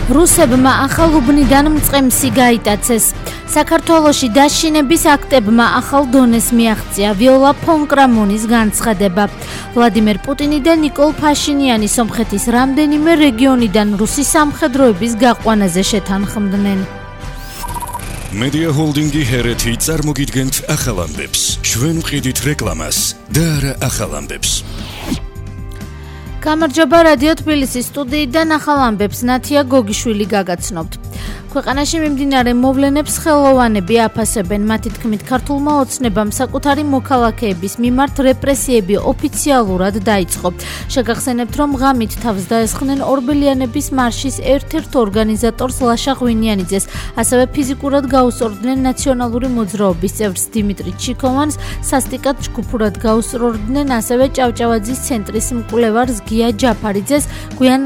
რუსებმა ახალ უბნიდან მწყემსი გაიტაცეს. საქართველოში დაშინების აქტებმა ახალ დონეს მიაღწია ვიოლა ფონ კრამონის განცხადება. ვლადიმერ პუტინი და ნიკოლ ფაშინიანი სომხეთის რამდენიმე რეგიონიდან რუსი სამხედროების გაყვანაზე შეთანხმდნენ. Media Holdingi ჰერეთი წარმოგიდგენთ ახალ ამბებს. ჩვენ ვყიდით რეკლამას და არა ახალ ამბებს. გამარჯობა რადიო თბილისის სტუდიიდან ახალ ამბებს ნათია გოგიშვილი გაგაცნობთ. ქვეყანაში მიმდინარე მოვლენებს ხელოვანები აფასებენ. მათი თქმით, ქართულმა ოცნებამ საკუთარი მოქალაქეების მიმართ რეპრესიები ოფიციალურად დაიწყო. შეგახსენებთ, რომ ღამით თავს დაესხნენ ორბელიანების მარშის ერთ-ერთ ორგანიზატორს ლაშა ღვინიანიძეს, ასევე ფიზიკურად გაუსწორდნენ ნაციონალური მოძრაობის წევრს დიმიტრი ჩიქოვანს, სასტიკად ჯგუფურად გაუსწორდნენ ასევე ჭავჭავაძის ცენტრის მკვლევარს გია ჯაფარიძეს, გვიან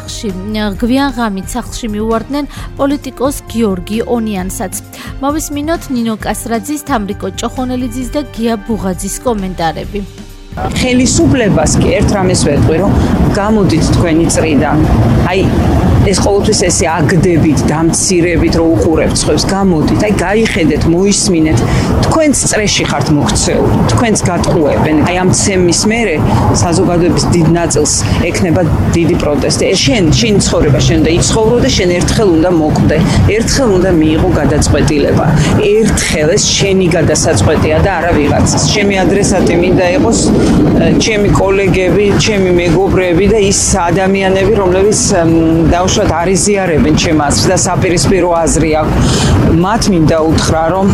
ღამით სახლში მიუვარდნენ პოლიტიკოს გიორგი ონიანსაც. მოვისმინოთ ნინო კასრაძის, თამრიკო ჭოხონელიძის და გია ბუღაძის კომენტარები. ხელისუფლებას კი ერთ რამეს ვეტყვი, რომ გამოდით თქვენი წრიდან. ეს ყოველთვის ესე აგდებით, დამცირებით, რომ უყურებთ სხვებს, გამოდით, გაიხედეთ, მოისმინეთ. თქვენც წრეში ხართ მოქცეული, თქვენც გატყუებენ. ამ ცემის მერე საზოგადოების დიდ ნაწილს ექნება დიდი პროტესტი. შენ ცხოვრება, შენ და იცხოვრო და შენ ერთხელ უნდა მოკვდე. ერთხელ უნდა მიიღო გადაწყვეტილება. ერთხელ ეს შენი გადასაწყვეტია და არა ვიღაცის. ჩემი ადრესატი მინდა იყოს ჩემი კოლეგები, ჩემი მეგობრები და ის ადამიანები, რომლებიც დაუშვათ არიზიარებენ ჩემ აზრს და საპირისპირო აზრი აქვს. მათ მინდა უთხრა, რომ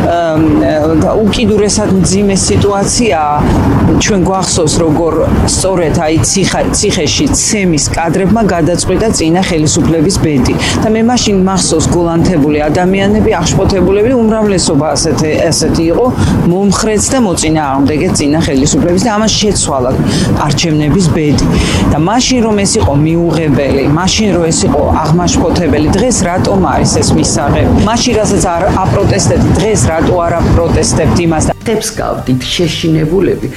უკიდურესად მძიმე სიტუაციაა. ჩვენ გვახსოვს, როგორ სწორედ ციხეში ცემის კადრებმა გადაწყვიტა წინა ხელისუფლების ბედი. და მე მაშინ მახსოვს გოლანთებული ადამიანები, აღშფოთებულები, უმრავლესობა ასეთი იყო, მომხრეც და მოწინააღმდეგე წინა ხელისუფლების და ამას შეცვალა არჩევნების ბედი. და მაშინ რომ ეს იყო მიუღებელი, მაშინ რომ ეს იყო აღმაშფოთებელი, დღეს რატომ არის ეს მისაღები? მაშინ რასაც არ აპროტესტებთ, დღეს რატო არ აპროტესტებთ იმას? თებს გავდით შეშინებულები,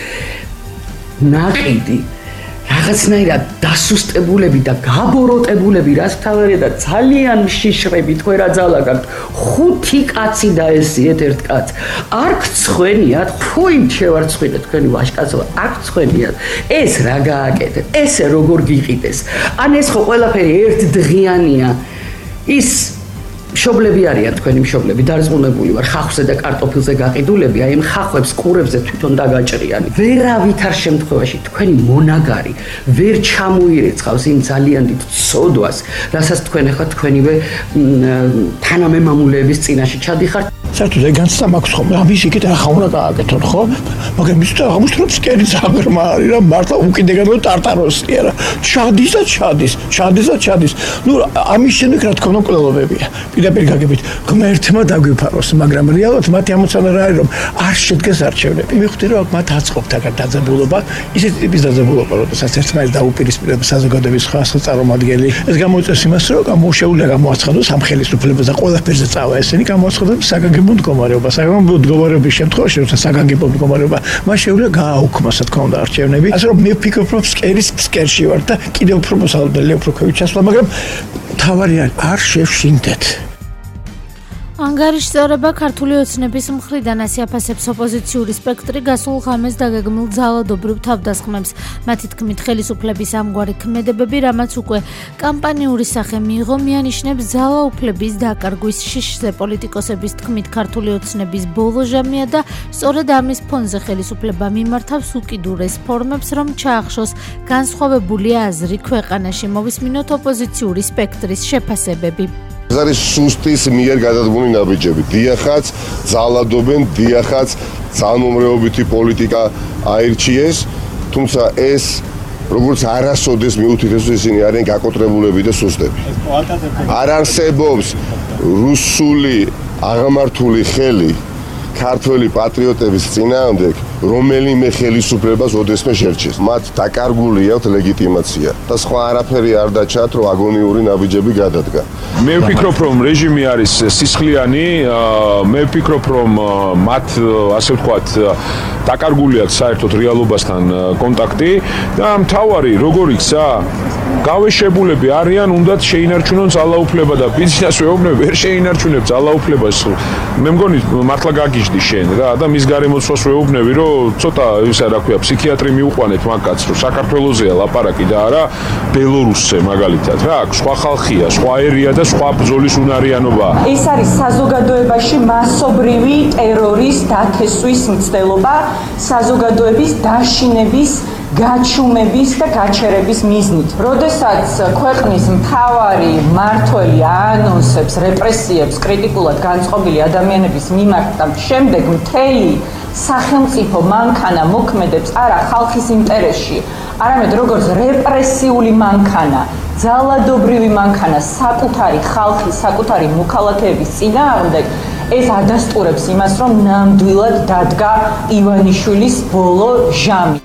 ნაყიდი, რაღაცნაირად დასუსტებულები და გაბოროტებულები, რაც თავარია და ძალიან შიშრები თქვენ რა ძალა გაქვთ. 5 კაცი დაესიეთ ერთ კაცს. არ გცხვენიათ, ხუიმ შევარცხვინეთ თქვენი ვაჟკაცობა, არ გცხვენიათ. ეს რა გააკეთეთ? ესე როგორ გიყიდეს? ან ეს ხო ყველაფერი ერთ დღიანია. ის მშობლები არიან თქვენი მშობლები, დარწმუნებული ვარ, ხახვზე და კარტოფილზე გაყიდულები, აი ამ ხახვებს ყურებზე თვითონ დაგაჭრიანი. ვერავით არ შემთხვევაში თქვენი მონაგარი ვერ ჩამოირეცხავს იმ ძალიან დიდ ცოდვას, რასაც თქვენ ახლა თქვენივე თანამემამულეების წინაშე ჩადიხართ. საერთოდ ეგანსა მაქვს ხომ, ამის იქით ახლა უნდა გააკეთოთ, ხო? მაგრამ ის აღამუშ რომ ფსკერი ზაღრმა არის რა, მართლა უკიდეგანო ტარტაროსია რა. ჩადის. ნუ ამის შემდეგ რა თქმა უნდა კვლევებია. პირდაპირ გაგებით, ღმერთმა დაგვიფაროს, მაგრამ რეალურად მათი ამოცანა რა არის, რომ არ შედგეს არჩევნები. მივხვდი რომ მათ აწყობთ აქ დაძაბულობა, ისეთი ტიპის დაძაბულობა, როდესაც ერთმანეთს დაუპირისპირდება საზოგადოების სხვა წარმომადგენელი. ეს გამოიწვევს იმას, რომ გამოუშეულია გამოაცხადოს ამ ხელისუფლებას და ყველაფერზე წავა ესენი გამოაცხადოს საგანგებო მდგომარეობა. საგანგებო მდგომარეობის შემთხვევაში, როცა საგანგებო მდგომარეობა, მას შეუძლია გააუქმოს, რა თქმა უნდა, არჩევნები. ასე რომ მე ვფიქრობ, რომ ფსკერში ვარ და კიდევ უფრო მოსალოდნელია, უფრო ქვევით ჩასვლა, მაგრამ თავარია არ შევშინდეთ. ანგარიშწორება ქართული ოცნების მხრიდან ასე აფასებს ოპოზიციური სპექტრი გასულ ღამეს დაგეგმილ ძალადობრივ თავდასხმებს. მათი თქმით, ხელისუფლების ამგვარი ქმედებები, რამაც უკვე კამპანიური სახე მიიღო, მიანიშნებს ძალაუფლების დაკარგვის შიშზე. პოლიტიკოსების თქმით, ქართული ოცნების ბოლო ჟამია და სწორედ ამის ფონზე ხელისუფლება მიმართავს უკიდურეს ფორმებს, რომ ჩაახშოს განსხვავებული აზრი ქვეყანაში. მოვისმინოთ ოპოზიციური სპექტრის შეფასებები. ეს არის სუსტის მიერ გადადგმული ნაბიჯები. დიახაც, ძალადობენ, დიახაც, ძალმომრეობითი პოლიტიკა აირჩიეს, თუმცა ეს როგორც არასოდეს მიუთითებს, ისინი არიან გაკოტრებულები და სუსტები. არ არსებობს რუსული აღმართული ხელი ქართველი პატრიოტების წინააღმდეგ რომელიმე ხელისუფლებას ოდესმე შერჩეს. მათ დაკარგული აქვთ ლეგიტიმაცია და სხვა არაფერი არ დაჩათ, რომ აგონიური ნაბიჯები გადადგა. მე ვფიქრობ, რომ რეჟიმი არის სისხლიანი, მე ვფიქრობ, რომ მათ ასე ვთქვათ დაკარგული აქვს საერთოდ რეალობასთან კონტაქტი და მთავარი როგორ იქცა გავეშებულები არიან, უნდათ შეინარჩუნონ ძალაუფლება და ბიზნეს მეუბნები ვერ შეინარჩუნებს ძალაუფლებას. მე მგონი მართლა გაგიჟდი შენ რა და მის გარემოცვას მეუბნები, რომ ცოტა ისა რა ქვია, ფსიქიატრი მიუყვანეთ მაგაც, რომ საქართველოსია ლაპარაკი და არა ბელორუსზე მაგალითად. რა აქვს, სხვა ხალხია, სხვა ერია და სხვა ბრძოლის უნარიანობა. ეს არის საზოგადოებაში მასობრივი ტერორის დათესვის მცდელობა, საზოგადოების დაშინების გაჩუმების და გაჩერების მიზნით. როდესაც ქვეყნის მთავარი მმართველი აანონსებს რეპრესიებს კრიტიკულად განწყობილი ადამიანების მიმართ და შემდეგ მთელი სახელმწიფო მანქანა მოქმედებს არა ხალხის ინტერესში, არამედ როგორც რეპრესიული მანქანა, ძალადობრივი მანქანა საკუთარი ხალხის, საკუთარი მოქალაქეების წინააღმდეგ, ეს ადასტურებს იმას, რომ ნამდვილად დადგა ივანიშვილის ბოლო ჟამი.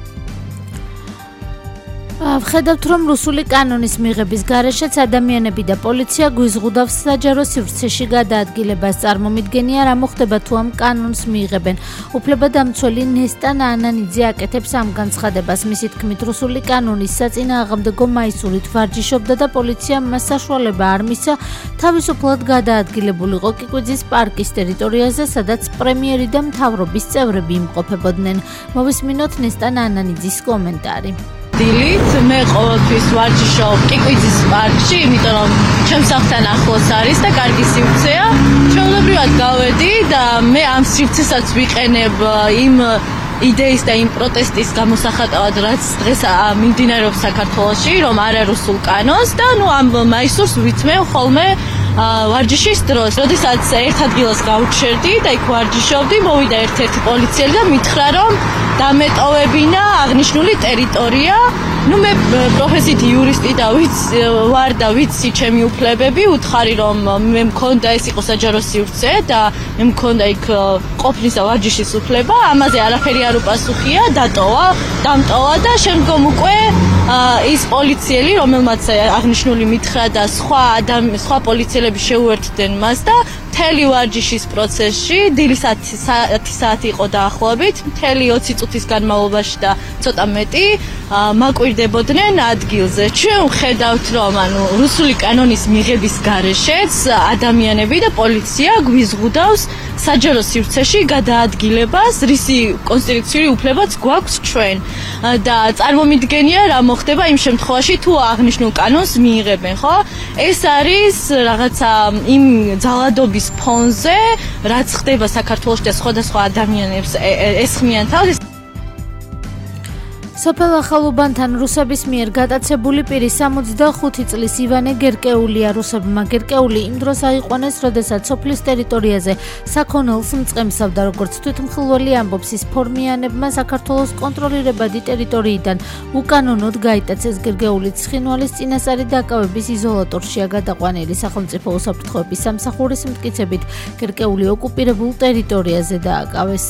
ვხედავთ, რომ რუსული კანონის მიღების გარეშეც ადამიანები და პოლიცია გვიზღუდავს საჯარო სივრცეში გადაადგილებას. წარმომიდგენია, რა მოხდება თუ ამ კანონს მიიღებენ. უფლებადამცველი ნესტან ანანიძე აკეთებს ამ განცხადებას. მისი თქმით, რუსული კანონის საწინააღმდეგო მაისურით ვარჯიშობდა და პოლიციამ მას საშუალება არ მისცა თავისუფლად გადაადგილებულიყო კიკვიძის პარკის ტერიტორიაზე, სადაც პრემიერი და მთავრობის წევრები იმყოფებოდნენ. მოვისმინოთ ნესტან ანანიძის კომენტარი. დილით მე ყოველთვის ვარჯიშობ კიკვიძის პარკში, იმიტომ რომ ჩემს სახლთან ახლოს არის და კარგი სივრცეა. ჩვეულებრივად გავედი და მე ამ სივრცესაც ვიყენებ იმ იდეის და იმ პროტესტის გამოსახატავად, რაც დღეს მიმდინარეობს საქართველოში, რომ არა რუსულ კანონს და ამ მაისურს ვითმევ ხოლმე ვარჯიშის დროს. როდესაც ერთ ადგილას გავჩერდი და იქ ვარჯიშობდი, მოვიდა ერთ-ერთი პოლიციელი და მითხრა, რომ დამეტოვებინა აღნიშნული ტერიტორია. მე პროფესიით იურისტი და ვარ და ვიცი ჩემი უფლებები, უთხარი რომ მე მქონდა ეს იყო საჯარო სივრცე და მე მქონდა იქ ყოფნის და ვარჯიშის უფლება, ამაზე არაფერი არ უპასუხია, დამტოვა და შემდგომ უკვე ის პოლიციელი, რომელმაც აღნიშნული მითხრა და სხვა პოლიციელები შეუერთდნენ მას და მთელი ვარჯიშის პროცესში დილის 10 საათი იყო დაახლოებით, მთელი 20 წუთის განმავლობაში და ცოტა მეტი მაკვირდებოდნენ ადგილზე. ჩვენ ვხედავთ, რომ რუსული კანონის მიღების გარეშეც ადამიანები და პოლიცია გვიზღუდავს საჯარო სივრცეში გადაადგილებას, რისი კონსტიტუციური უფლებაც გვაქვს ჩვენ. და წარმომიდგენია, რა მოხდება იმ შემთხვევაში, თუ აღნიშნულ კანონს მიიღებენ, ხო? ეს არის რაღაცა იმ ძალადობის ფონზე, რაც ხდება საქართველოში და სხვადასხვა ადამიანებს ესხმიან თავს. სოფელ ახალუბანთან რუსების მიერ გატაცებული პირი 65 წლის ივანე გერკეულია. რუსებმა გერკეული იმ დროს აიყვანეს, როდესაც სოფლის ტერიტორიაზე საქონელს მწყემსავდა, როგორც თვითმხილველი ამბობს, ის ფორმიანებმა საქართველოს კონტროლირებადი ტერიტორიიდან უკანონოდ გაიტაცეს. გერკეული ცხინვალის წინასწარი დაკავების იზოლატორშია გადაყვანილი. სახელმწიფო უსაფრთხოების სამსახურის მტკიცებით გერკეული ოკუპირებულ ტერიტორიაზე დააკავეს.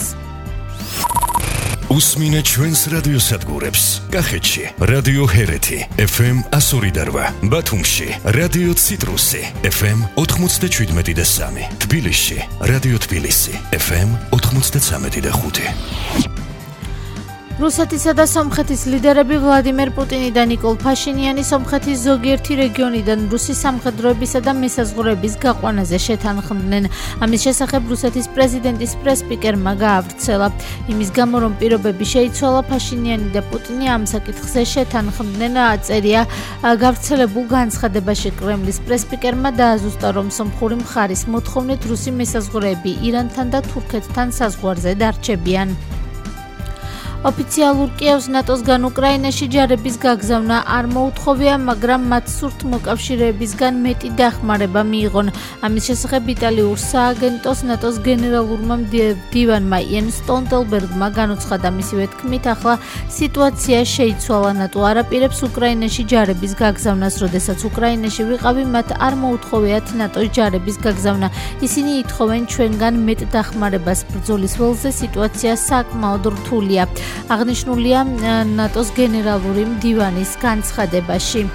უსმინე ჩვენს რადიოსადგურებს. კახეთში რადიო ჰერეთი FM 102.8, ბათუმში რადიო ციტრუსი FM 97.3, თბილისში რადიო თბილისი FM 93.5. რუსეთისა და სომხეთის ლიდერები ვლადიმერ პუტინი და ნიკოლ ფაშინიანი სომხეთის ზოგიერთი რეგიონიდან რუსის სამხედროებისა და მესაზღვრეების გაყვანაზე შეთანხმდნენ. ამის შესახებ რუსეთის პრეზიდენტის პრეს-სპიკერმა გაავრცელა. იმის გამო, რომ პირობები შეიცვალა, ფაშინიანი და პუტინი ამ საკითხზე შეთანხმდნენ, წერია გავრცელებულ განცხადებაში. კრემლის პრეს-სპიკერმა დააზუსტა, რომ სომხური მხარის მოთხოვნით რუსი მესაზღვრეები ირანთან და თურქეთთან საზღვარზე დარჩებიან. ოფიციალურ კიევს ნატოსგან უკრაინაში ჯარების გაგზავნა არ მოუთხოვია, მაგრამ მათ სურთ მოკავშირეებისგან მეტი დახმარება მიიღონ. ამის შესახებ იტალიურ სააგენტოს ნატოს გენერალურმა მდივანმა იენ სტოლტენბერგმა განუცხადა, მისივე თქმით, ახლა სიტუაცია შეიცვალა. ნატო არ აპირებს უკრაინაში ჯარების გაგზავნას, როდესაც უკრაინაში ვიყავი, მათ არ მოუთხოვიათ ნატოს ჯარების გაგზავნა. ისინი ითხოვენ ჩვენგან მეტ დახმარებას. ბრძოლის ველზე სიტუაცია საკმაოდ რთულია. აღნიშნულია ნატოს გენერალური მდივანის განცხადებაში.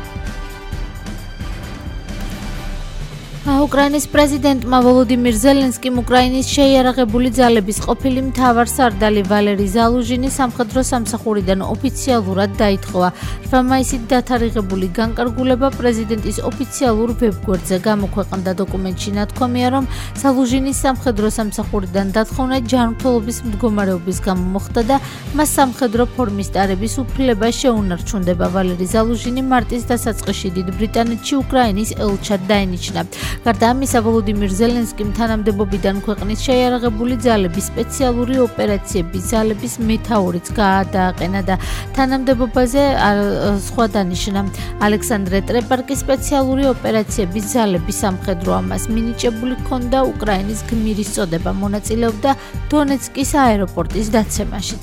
უკრაინის პრეზიდენტმა ვოლოდიმირ ზელენსკიმ უკრაინის შეიარაღებული ძალების ყოფილი მთავარსარდალი ვალერი ზალუჟინი სამხედრო სამსახურიდან ოფიციალურად დაითხოვა. 8 მაისით დათარიღებული განკარგულება პრეზიდენტის ოფიციალურ ვებგვერდზე გამოქვეყნდა. დოკუმენტში ნათქვამია, რომ ზალუჟინის სამხედრო სამსახურიდან დათხოვნა ჯანმრთელობის მდგომარეობის გამო მოხდა და მას სამხედრო ფორმის ტარების უფლება შეუნარჩუნდება. ვალერი ზალუჟინი მარტის დასაწყისში დიდ ბრიტანეთში უკრაინის ელჩად დაინიშნა. გარდა ამისა, ვოლოდიმირ ზელენსკიმ თანამდებობიდან ქვეყნის შეიარაღებული ძალების სპეციალური ოპერაციების ძალების მეთაურიც გაადააყენა და თანამდებობაზე სხვა დანიშნა. ალექსანდრე ტრეპარკის სპეციალური ოპერაციების ძალების სამხედრო ამას მინიჭებული ჰქონდა უკრაინის გმირის წოდება, მონაწილეობდა დონეცკის აეროპორტის დაცემაშიც.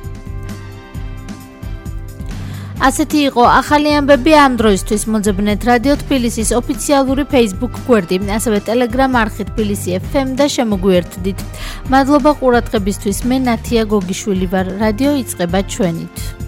ასეთი იყო ახალი ამბები ამ დროისთვის. მოძებნეთ რადიო თბილისის ოფიციალური Facebook გვერდი, ასევე Telegram არხი თბილისი FM და შემოგვიერთდით. მადლობა ყურადღებისთვის. მე ნათია გოგიშვილი ვარ. რადიო იწყება ჩვენით.